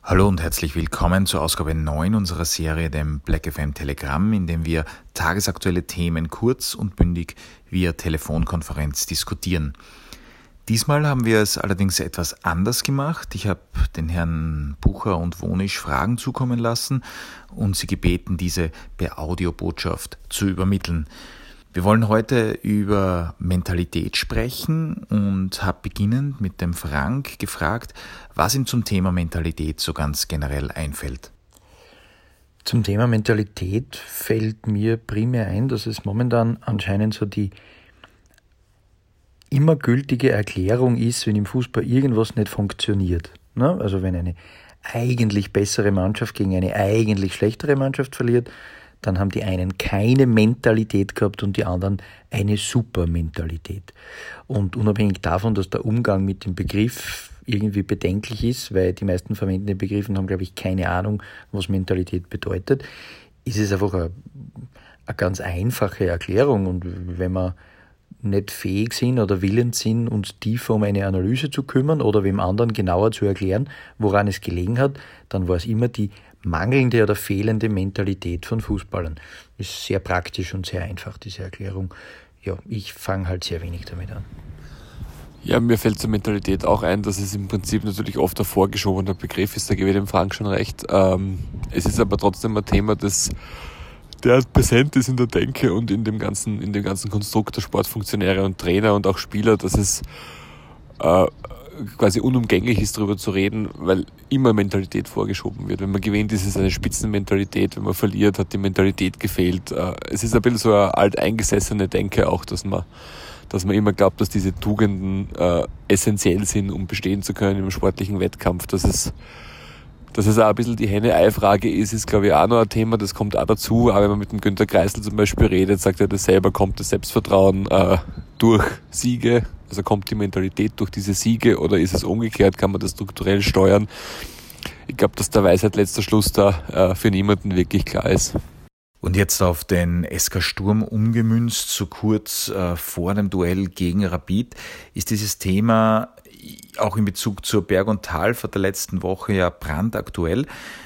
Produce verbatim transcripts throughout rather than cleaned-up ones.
Hallo und herzlich willkommen zur Ausgabe neun unserer Serie, dem Black F M Telegramm, in dem wir tagesaktuelle Themen kurz und bündig via Telefonkonferenz diskutieren. Diesmal haben wir es allerdings etwas anders gemacht. Ich habe den Herrn Bucher und Wonisch Fragen zukommen lassen und sie gebeten, diese per Audiobotschaft zu übermitteln. Wir wollen heute über Mentalität sprechen und habe beginnend mit dem Frank gefragt, was ihm zum Thema Mentalität so ganz generell einfällt. Zum Thema Mentalität fällt mir primär ein, dass es momentan anscheinend so die immer gültige Erklärung ist, wenn im Fußball irgendwas nicht funktioniert. Ne? Also wenn eine eigentlich bessere Mannschaft gegen eine eigentlich schlechtere Mannschaft verliert, dann haben die einen keine Mentalität gehabt und die anderen eine Supermentalität. Und unabhängig davon, dass der Umgang mit dem Begriff irgendwie bedenklich ist, weil die meisten verwenden den Begriff und haben, glaube ich, keine Ahnung, was Mentalität bedeutet, ist es einfach eine, eine ganz einfache Erklärung. Und wenn wir nicht fähig sind oder willens sind, uns tiefer um eine Analyse zu kümmern oder wem anderen genauer zu erklären, woran es gelegen hat, dann war es immer die mangelnde oder fehlende Mentalität von Fußballern. Ist sehr praktisch und sehr einfach, diese Erklärung. Ja, ich fange halt sehr wenig damit an. Ja, mir fällt zur Mentalität auch ein, dass es im Prinzip natürlich oft ein vorgeschobener Begriff ist, da gebe ich dem Frank schon recht. Ähm, es ist aber trotzdem ein Thema, das der präsent ist in der Denke und in dem ganzen, in dem ganzen Konstrukt der Sportfunktionäre und Trainer und auch Spieler, dass es äh, quasi unumgänglich ist, darüber zu reden, weil immer Mentalität vorgeschoben wird. Wenn man gewinnt, ist es eine Spitzenmentalität, wenn man verliert, hat die Mentalität gefehlt. Es ist ein bisschen so eine alteingesessene Denke auch, dass man, dass man immer glaubt, dass diese Tugenden äh, essentiell sind, um bestehen zu können im sportlichen Wettkampf. Dass es, dass es auch ein bisschen die Henne-Ei-Frage ist, ist glaube ich auch noch ein Thema, das kommt auch dazu. Aber wenn man mit dem Günter Kreisel zum Beispiel redet, sagt er das selber, kommt das Selbstvertrauen äh, durch Siege. Also kommt die Mentalität durch diese Siege oder ist es umgekehrt? Kann man das strukturell steuern? Ich glaube, dass der Weisheit letzter Schluss da äh, für niemanden wirklich klar ist. Und jetzt auf den S K Sturm umgemünzt, so kurz äh, vor dem Duell gegen Rapid, ist dieses Thema auch in Bezug zur Berg- und Talfahrt der letzten Woche ja brandaktuell.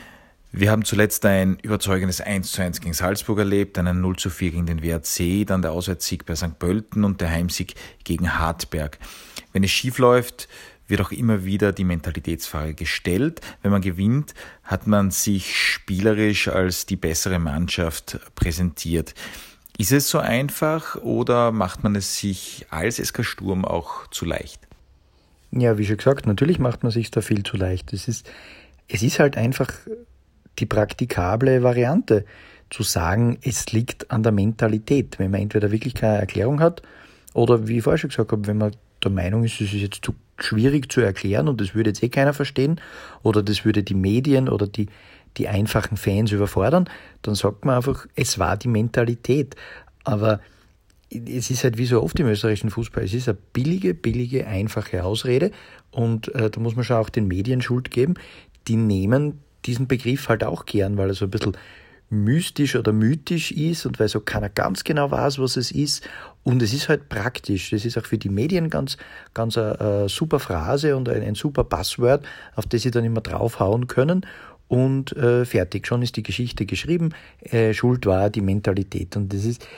Wir haben zuletzt ein überzeugendes eins zu eins gegen Salzburg erlebt, einen null zu vier gegen den W R C, dann der Auswärtssieg bei Sankt Pölten und der Heimsieg gegen Hartberg. Wenn es schief läuft, wird auch immer wieder die Mentalitätsfrage gestellt. Wenn man gewinnt, hat man sich spielerisch als die bessere Mannschaft präsentiert. Ist es so einfach oder macht man es sich als S K Sturm auch zu leicht? Ja, wie schon gesagt, natürlich macht man sich da viel zu leicht. Es ist, es ist halt einfach die praktikable Variante, zu sagen, es liegt an der Mentalität, wenn man entweder wirklich keine Erklärung hat oder, wie ich vorher schon gesagt habe, wenn man der Meinung ist, es ist jetzt zu schwierig zu erklären und das würde jetzt eh keiner verstehen oder das würde die Medien oder die, die einfachen Fans überfordern, dann sagt man einfach, es war die Mentalität. Aber es ist halt wie so oft im österreichischen Fußball, es ist eine billige, billige, einfache Ausrede und äh, da muss man schon auch den Medien Schuld geben, die nehmen diesen Begriff halt auch gern, weil er so ein bisschen mystisch oder mythisch ist und weil so keiner ganz genau weiß, was es ist. Und es ist halt praktisch. Das ist auch für die Medien ganz, ganz eine, eine super Phrase und ein, ein super Passwort, auf das sie dann immer draufhauen können. Und äh, fertig, schon ist die Geschichte geschrieben. Äh, Schuld war die Mentalität. Und das ist,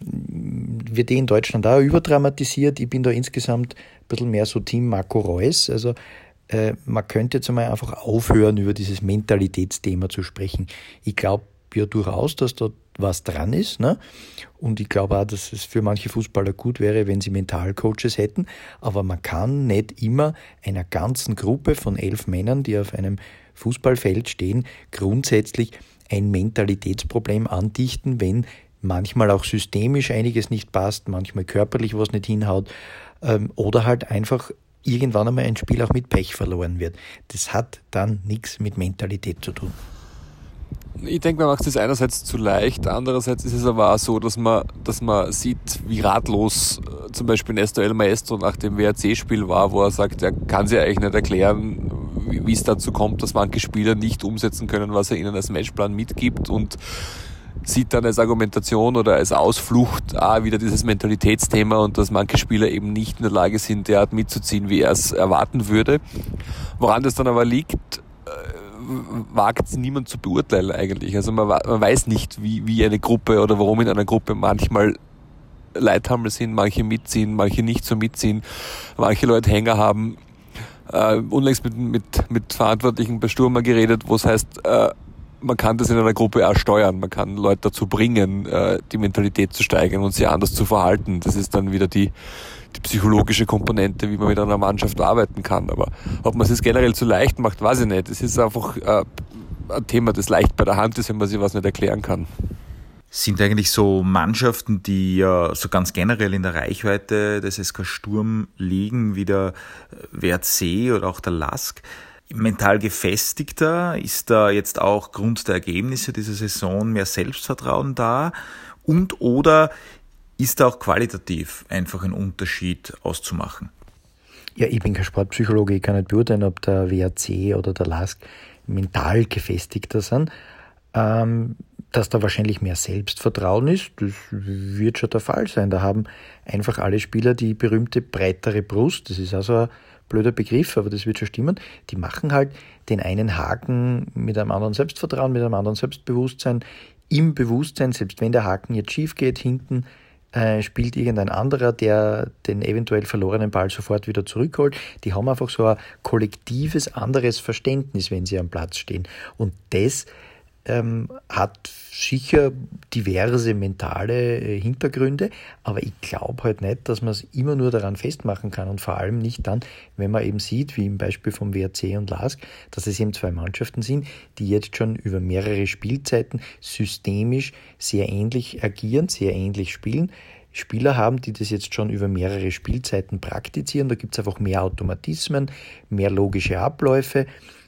wird eh in Deutschland auch überdramatisiert. Ich bin da insgesamt ein bisschen mehr so Team Marco Reus. Also man könnte jetzt einmal einfach aufhören, über dieses Mentalitätsthema zu sprechen. Ich glaube ja durchaus, dass da was dran ist, ne? Und ich glaube auch, dass es für manche Fußballer gut wäre, wenn sie Mentalcoaches hätten. Aber man kann nicht immer einer ganzen Gruppe von elf Männern, die auf einem Fußballfeld stehen, grundsätzlich ein Mentalitätsproblem andichten, wenn manchmal auch systemisch einiges nicht passt, manchmal körperlich was nicht hinhaut ähm, oder halt einfach irgendwann einmal ein Spiel auch mit Pech verloren wird. Das hat dann nichts mit Mentalität zu tun. Ich denke, man macht es einerseits zu leicht, andererseits ist es aber auch so, dass man, dass man sieht, wie ratlos äh, zum Beispiel Nestor El Maestro nach dem W R C-Spiel war, wo er sagt, er kann sich eigentlich nicht erklären, wie, wie es dazu kommt, dass manche Spieler nicht umsetzen können, was er ihnen als Matchplan mitgibt und sieht dann als Argumentation oder als Ausflucht auch wieder dieses Mentalitätsthema und dass manche Spieler eben nicht in der Lage sind, derart mitzuziehen, wie er es erwarten würde. Woran das dann aber liegt, wagt niemand zu beurteilen eigentlich. Also man, man weiß nicht, wie, wie eine Gruppe oder warum in einer Gruppe manchmal Leithammel sind, manche mitziehen, manche nicht so mitziehen, manche Leute Hänger haben. Äh, unlängst mit, mit, mit Verantwortlichen bei Sturm geredet, wo es heißt, äh, man kann das in einer Gruppe auch steuern, man kann Leute dazu bringen, äh, die Mentalität zu steigern und sie anders zu verhalten. Das ist dann wieder die, die psychologische Komponente, wie man mit einer Mannschaft arbeiten kann. Aber ob man es generell zu leicht macht, weiß ich nicht. Es ist einfach äh, ein Thema, das leicht bei der Hand ist, wenn man sich was nicht erklären kann. Sind eigentlich so Mannschaften, die ja so ganz generell in der Reichweite des S K Sturm liegen, wie der W R C oder auch der LASK, mental gefestigter? Ist da jetzt auch Grund der Ergebnisse dieser Saison mehr Selbstvertrauen da? Und oder ist da auch qualitativ einfach ein Unterschied auszumachen? Ja, ich bin kein Sportpsychologe, ich kann nicht beurteilen, ob der W R C oder der LASK mental gefestigter sind. Ähm, dass da wahrscheinlich mehr Selbstvertrauen ist, das wird schon der Fall sein. Da haben einfach alle Spieler die berühmte breitere Brust, das ist also ein blöder Begriff, aber das wird schon stimmen. Die machen halt den einen Haken mit einem anderen Selbstvertrauen, mit einem anderen Selbstbewusstsein, im Bewusstsein, selbst wenn der Haken jetzt schief geht, hinten äh, spielt irgendein anderer, der den eventuell verlorenen Ball sofort wieder zurückholt. Die haben einfach so ein kollektives, anderes Verständnis, wenn sie am Platz stehen. Und das Ähm, hat sicher diverse mentale äh, Hintergründe, aber ich glaube halt nicht, dass man es immer nur daran festmachen kann und vor allem nicht dann, wenn man eben sieht, wie im Beispiel vom W R C und LASK, dass es eben zwei Mannschaften sind, die jetzt schon über mehrere Spielzeiten systemisch sehr ähnlich agieren, sehr ähnlich spielen. Spieler haben, die das jetzt schon über mehrere Spielzeiten praktizieren, da gibt es einfach mehr Automatismen, mehr logische Abläufe.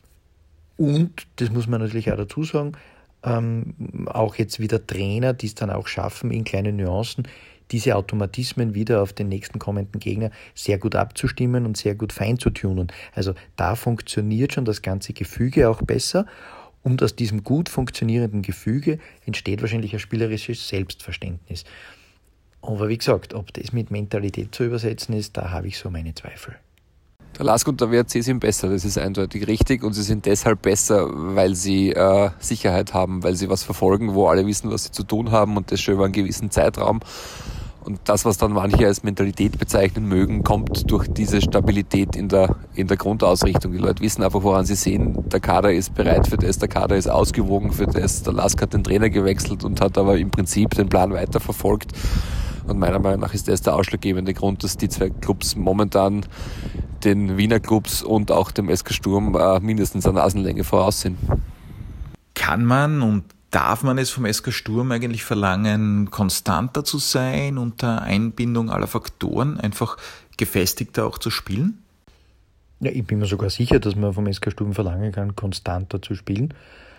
Und, das muss man natürlich auch dazu sagen, ähm, auch jetzt wieder Trainer, die es dann auch schaffen, in kleinen Nuancen diese Automatismen wieder auf den nächsten kommenden Gegner sehr gut abzustimmen und sehr gut fein zu tunen. Also da funktioniert schon das ganze Gefüge auch besser und aus diesem gut funktionierenden Gefüge entsteht wahrscheinlich ein spielerisches Selbstverständnis. Aber wie gesagt, ob das mit Mentalität zu übersetzen ist, da habe ich so meine Zweifel. Der LASK und der W R C sind besser, das ist eindeutig richtig und sie sind deshalb besser, weil sie äh, Sicherheit haben, weil sie was verfolgen, wo alle wissen, was sie zu tun haben und das schon über einen gewissen Zeitraum. Und das, was dann manche als Mentalität bezeichnen mögen, kommt durch diese Stabilität in der, in der Grundausrichtung. Die Leute wissen einfach, woran sie sehen, der Kader ist bereit für das, der Kader ist ausgewogen für das, der LASK hat den Trainer gewechselt und hat aber im Prinzip den Plan weiterverfolgt. Und meiner Meinung nach ist das der ausschlaggebende Grund, dass die zwei Clubs momentan den Wiener Clubs und auch dem S K Sturm äh, mindestens eine Nasenlänge voraus sind. Kann man und darf man es vom S K Sturm eigentlich verlangen, konstanter zu sein, unter Einbindung aller Faktoren, einfach gefestigter auch zu spielen? Ja, ich bin mir sogar sicher, dass man vom S K Sturm verlangen kann, konstanter zu spielen,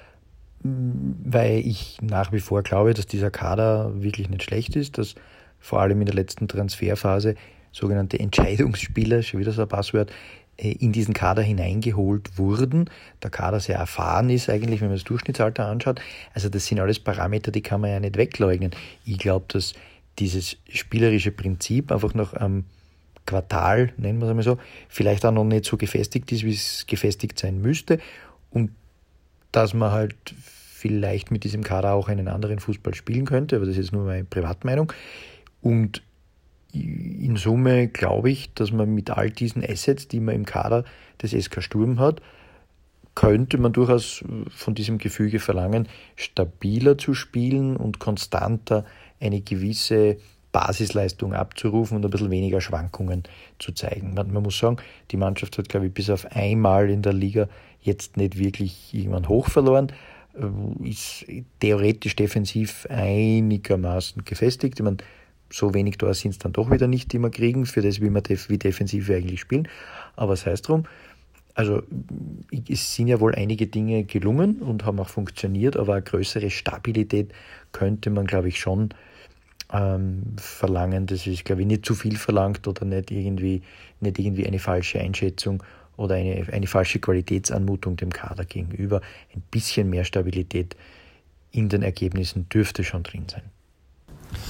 weil ich nach wie vor glaube, dass dieser Kader wirklich nicht schlecht ist, dass vor allem in der letzten Transferphase sogenannte Entscheidungsspieler, schon wieder so ein Passwort, in diesen Kader hineingeholt wurden. Der Kader sehr erfahren ist eigentlich, wenn man das Durchschnittsalter anschaut. Also das sind alles Parameter, die kann man ja nicht wegleugnen. Ich glaube, dass dieses spielerische Prinzip einfach noch am Quartal, nennen wir es einmal so, vielleicht auch noch nicht so gefestigt ist, wie es gefestigt sein müsste. Und dass man halt vielleicht mit diesem Kader auch einen anderen Fußball spielen könnte, aber das ist nur meine Privatmeinung. Und in Summe glaube ich, dass man mit all diesen Assets, die man im Kader des S K Sturm hat, könnte man durchaus von diesem Gefüge verlangen, stabiler zu spielen und konstanter eine gewisse Basisleistung abzurufen und ein bisschen weniger Schwankungen zu zeigen. Man, man muss sagen, die Mannschaft hat, glaube ich, bis auf einmal in der Liga jetzt nicht wirklich jemand hoch verloren, ist theoretisch defensiv einigermaßen gefestigt. Ich meine, so wenig da sind es dann doch wieder nicht, die wir kriegen, für das, wie wir def- wie defensiv wir eigentlich spielen. Aber es heißt drum, also es sind ja wohl einige Dinge gelungen und haben auch funktioniert, aber eine größere Stabilität könnte man, glaube ich, schon ähm, verlangen. Das ist, glaube ich, nicht zu viel verlangt oder nicht irgendwie, nicht irgendwie eine falsche Einschätzung oder eine, eine falsche Qualitätsanmutung dem Kader gegenüber. Ein bisschen mehr Stabilität in den Ergebnissen dürfte schon drin sein.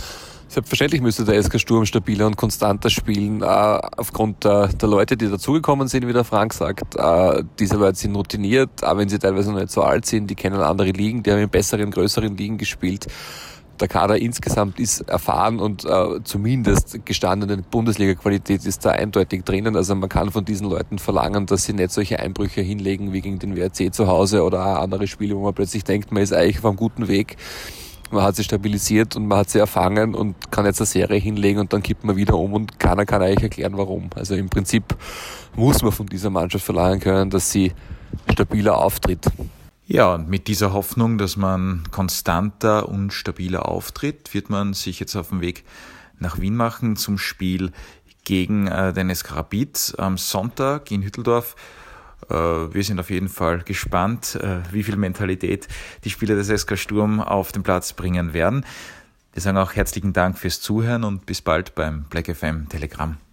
Selbstverständlich müsste der S K Sturm stabiler und konstanter spielen, äh, aufgrund der, der Leute, die dazugekommen sind, wie der Frank sagt. Äh, diese Leute sind routiniert, auch wenn sie teilweise noch nicht so alt sind, die kennen andere Ligen, die haben in besseren, größeren Ligen gespielt. Der Kader insgesamt ist erfahren und äh, zumindest gestandene Bundesliga-Qualität ist da eindeutig drinnen. Also man kann von diesen Leuten verlangen, dass sie nicht solche Einbrüche hinlegen wie gegen den W R C zu Hause oder auch andere Spiele, wo man plötzlich denkt, man ist eigentlich auf einem guten Weg. Man hat sie stabilisiert und man hat sie erfangen und kann jetzt eine Serie hinlegen und dann kippt man wieder um und keiner kann eigentlich erklären, warum. Also im Prinzip muss man von dieser Mannschaft verlangen können, dass sie stabiler auftritt. Ja, und mit dieser Hoffnung, dass man konstanter und stabiler auftritt, wird man sich jetzt auf den Weg nach Wien machen zum Spiel gegen äh, den S K Rapid am Sonntag in Hütteldorf. Wir sind auf jeden Fall gespannt, wie viel Mentalität die Spieler des S K Sturm auf den Platz bringen werden. Wir sagen auch herzlichen Dank fürs Zuhören und bis bald beim Black F M Telegramm.